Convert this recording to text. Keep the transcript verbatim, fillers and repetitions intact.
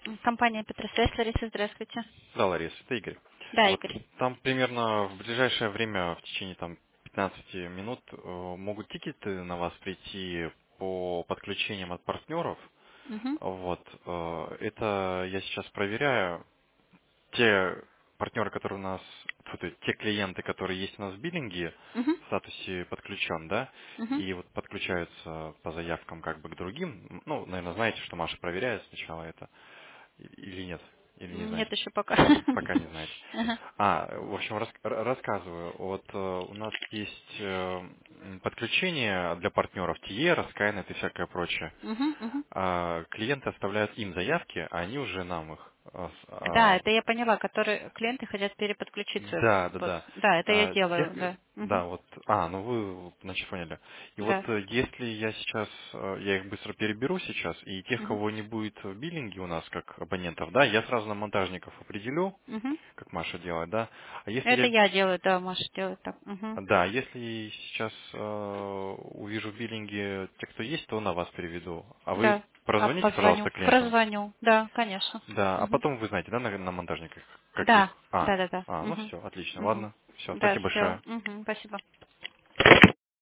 Компания Петросвязь, Лариса, здравствуйте. Да, Ларис, это Игорь. Да, Вот Игорь. там примерно в ближайшее время, в течение там пятнадцати минут, э, могут тикеты на вас прийти по подключениям от партнеров. Угу. Вот. э, Это я сейчас проверяю. Те партнеры, которые у нас, фу, то есть те клиенты, которые есть у нас в биллинге, Угу. в статусе подключен, да, Угу. и вот подключаются по заявкам как бы к другим. Ну, наверное, знаете, что Маша проверяет сначала это и- или нет, или не Нет знаете. еще пока. Пока не знаете. Ага. А, в общем, рас- р- рассказываю. Вот э, у нас есть э, м, подключение для партнеров Тиера, Skynet и всякое прочее. Угу. Угу. А клиенты оставляют им заявки, а они уже нам их. а, с- Да, а, это я поняла, которые клиенты хотят переподключиться. да, да, под- да. Да, это я А, тех, делаю, да. Угу. да, вот, а, ну вы, значит, поняли. И вот Да. э, если я сейчас, э, я их быстро переберу сейчас, и тех, Угу. кого не будет в биллинге у нас как абонентов, да, я сразу на монтажников определю, Угу. как Маша делает, да. А если Это я я делаю, да, Маша делает так. Угу. Да, если сейчас э, увижу в биллинге те, кто есть, то на вас переведу. А вы Да. А прозвоните, позвоню. пожалуйста, клиентам. Прозвоню. Да, конечно. Да, а Угу. потом вы знаете, да, на, на монтажниках Да, каких? А, да, да, да. а, ну Угу. все, отлично, Угу. ладно. Все, Да, спасибо все. большое. Угу. Спасибо.